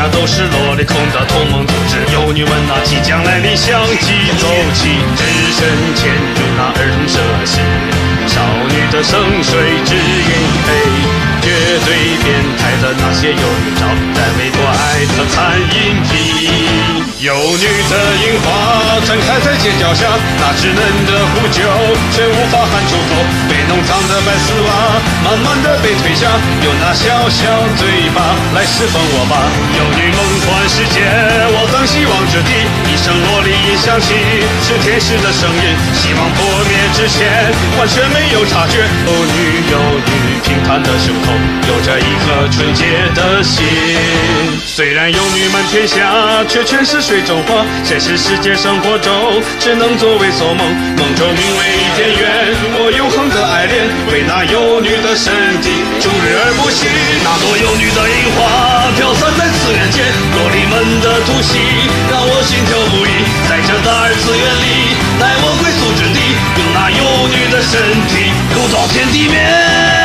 下都是萝莉控的同盟组织，幼女们那即将来临，相继走起，只身潜入那儿童设施，少女的圣水只因黑，绝对变态的那些幼女招在为怪的残阴皮。幼女的樱花绽开在街角下，那稚嫩的呼救却无法喊出口，被弄脏的白丝袜慢慢的被推下，用那小小嘴巴来释放我吧。幼女梦幻世界，我等希望之地，一声萝莉音响起，是天使的声音，希望破灭之前完全没有察觉。幼女平坦的胸口，有着一颗纯洁的心。虽然幼女满天下，却全是水中花，现实世界生活中只能作为做梦，梦中名为伊甸园，我永恒的爱恋为那幼女的身体终日而不息。那朵幼女的樱花飘散在次元间，萝莉们的突袭让我心跳不已，在这大二次元里带我归宿之地，用那幼女的身体游到天地面。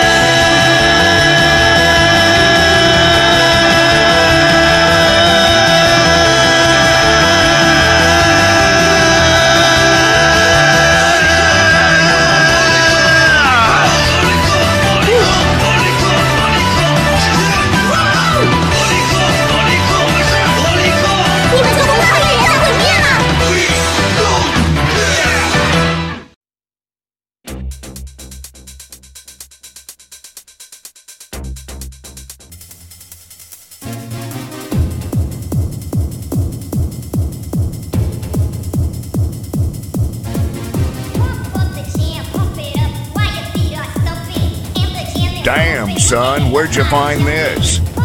Damn, son, where'd you find this?